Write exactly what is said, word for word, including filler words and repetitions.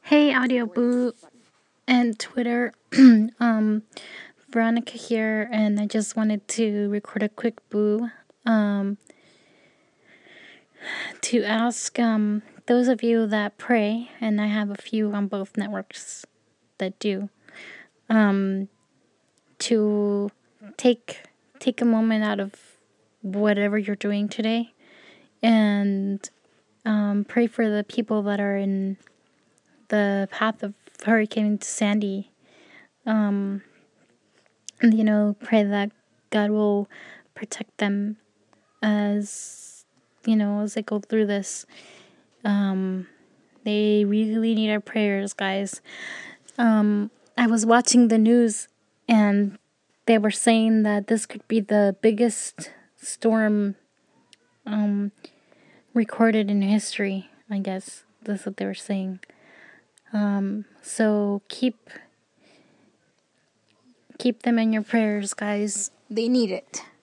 Hey, Audio Boo and Twitter. um, Veronica here, and I just wanted to record a quick boo. Um, to ask um those of you that pray, and I have a few on both networks that do, um, to take take a moment out of whatever you're doing today, and um, pray for the people that are in the path of Hurricane Sandy. Um, and, you know, pray that God will protect them as, you know, as they go through this. Um, they really need our prayers, guys. Um, I was watching the news and they were saying that this could be the biggest storm um, recorded in history, I guess. That's what they were saying. Um, so keep keep them in your prayers, guys. They need it.